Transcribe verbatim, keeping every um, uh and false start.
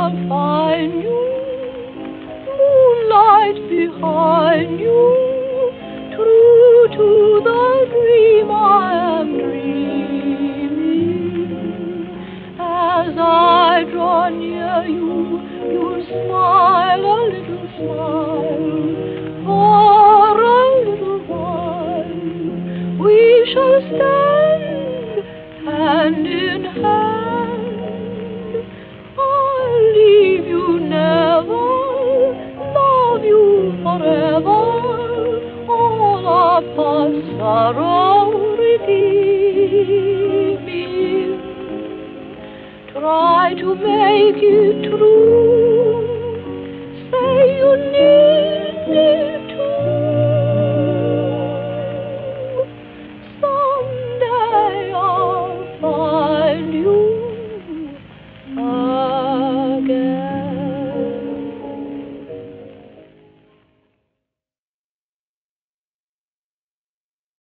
I'll find you, moonlight behind you, true to the dream I am dreaming. As I draw near you, you'll smile a little smile. For a little while we shall stand hand in hand. I'll leave you never, love you forever. All our paths are already revealed. Try to make it true. Say you need me